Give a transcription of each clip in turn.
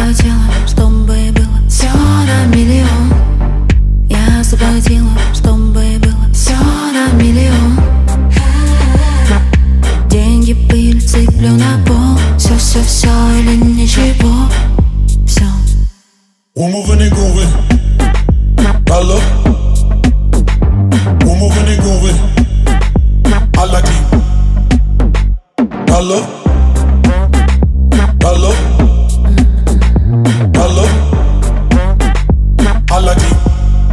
захотела, чтобы было все на миллион. Я заплатила, чтобы было все на миллион. Деньги, пыль, сыплю на пол. Все или ничего. Все. We're moving and grooving. Hello. We're moving and grooving. I like it. Hello. Hello. Hello. I like it.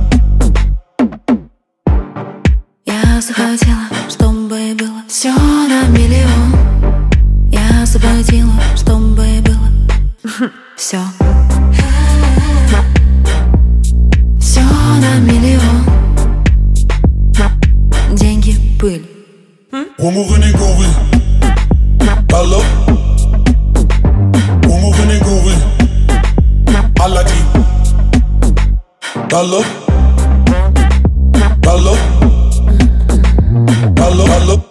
Я захотела, чтобы было все на миллион. Я заплатила, чтобы было все. Все на миллион. Деньги, пыль. We're moving and grooving. Hello. We're moving and grooving. I like it. Hello. Hello. Hello. Hello.